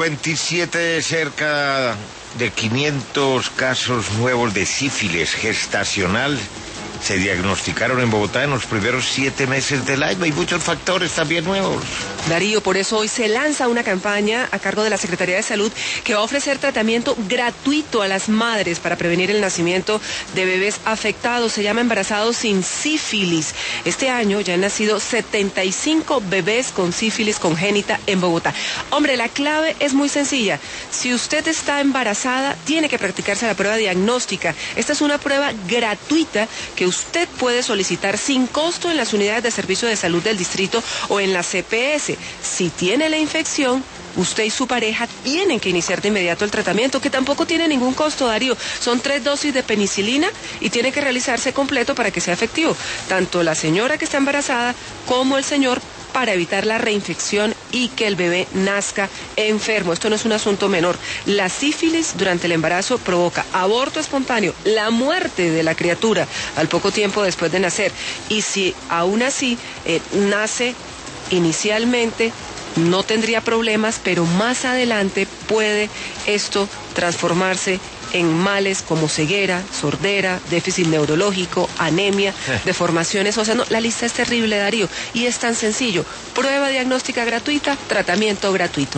27, cerca de 500 casos nuevos de sífilis gestacional se diagnosticaron en Bogotá en los primeros 7 meses del año. Hay muchos factores también nuevos. Darío, por eso hoy se lanza una campaña a cargo de la Secretaría de Salud que va a ofrecer tratamiento gratuito a las madres para prevenir el nacimiento de bebés afectados. Se llama Embarazados sin Sífilis. Este año ya han nacido 75 bebés con sífilis congénita en Bogotá. Hombre, la clave es muy sencilla. Si usted está embarazada, tiene que practicarse la prueba diagnóstica. Esta es una prueba gratuita que usted puede solicitar sin costo en las unidades de servicio de salud del distrito o en la CPS. Si tiene la infección, usted y su pareja tienen que iniciar de inmediato el tratamiento, que tampoco tiene ningún costo, Darío. Son 3 dosis de penicilina y tiene que realizarse completo para que sea efectivo. Tanto la señora que está embarazada como el señor, para evitar la reinfección y que el bebé nazca enfermo. Esto no es un asunto menor. La sífilis durante el embarazo provoca aborto espontáneo, la muerte de la criatura al poco tiempo después de nacer. Y si aún así nace inicialmente, no tendría problemas, pero más adelante puede esto transformarse en males como ceguera, sordera, déficit neurológico, anemia, deformaciones óseas. No, la lista es terrible, Darío, y es tan sencillo. Prueba diagnóstica gratuita, tratamiento gratuito.